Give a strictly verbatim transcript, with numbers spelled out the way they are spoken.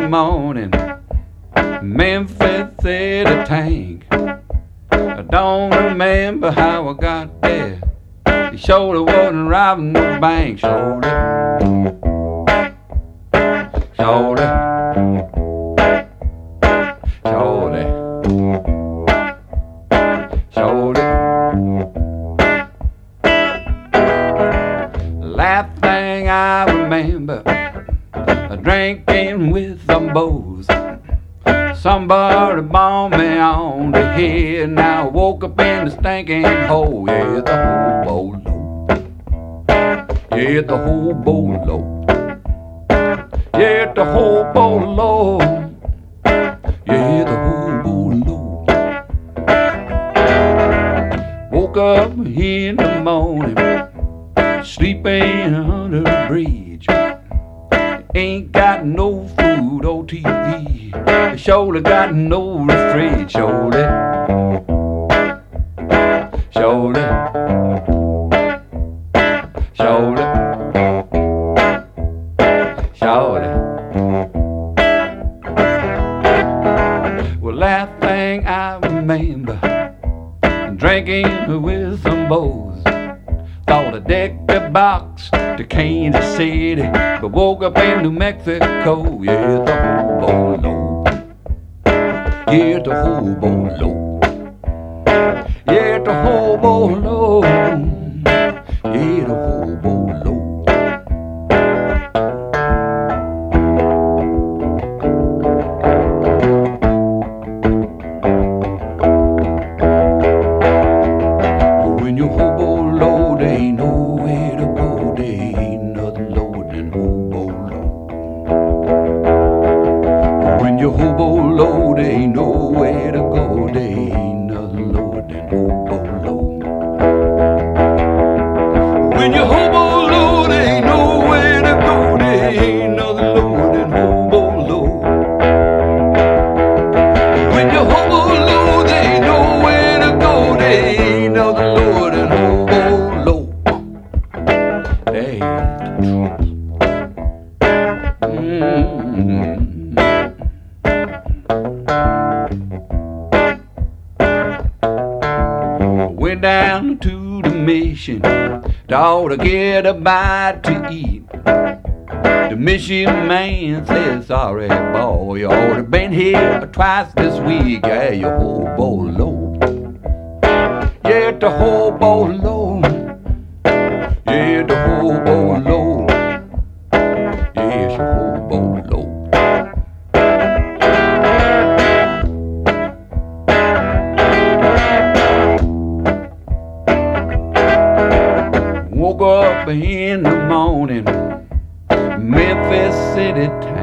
the morning, Memphis City tank. I don't remember how I got there. He surely wasn't robbing the bank. Surely, surely, surely, surely. Last thing I remember, drinking with some boys. Somebody bombed me on the head. Now I woke up in the stinking hole. Yeah, the whole boat. Yeah, the whole boat low. Yeah, the whole boat low. Yeah, the whole boat low. Woke up in the morning, sleeping under the bridge. Ain't got no food or T V. Surely got no refrigerator. Surely, surely, surely, surely. Well, last thing I remember, drinking with some boys. Thought I decked the box to Kansas City, but woke up in New Mexico. Yeah, the whole boat low. Yeah, the whole boat low. Yeah, the whole boat low. Yeah, the whole boat low. When your whole boat low, there ain't nowhere to go. There ain't nothing lower than whole boat low. When your whole boat low, there ain't nowhere to go. There ain't nothing lower than whole boat low. When your whole boat low, there ain't nowhere to go. There ain't nothing lower than whole boat low. When your whole boat low, there ain't nowhere to go. There ain't nothing lower than whole boat low. There ain't the truth. Mm-hmm. Went down to the mission, thought to get a bite to eat. The mission man said, sorry boy, you ought to been here twice this week. Yeah, your whole boat low. Yeah, the whole boat low. Yeah, the whole boat low. Yeah, your whole boat low. Woke up in the morning, Memphis City town.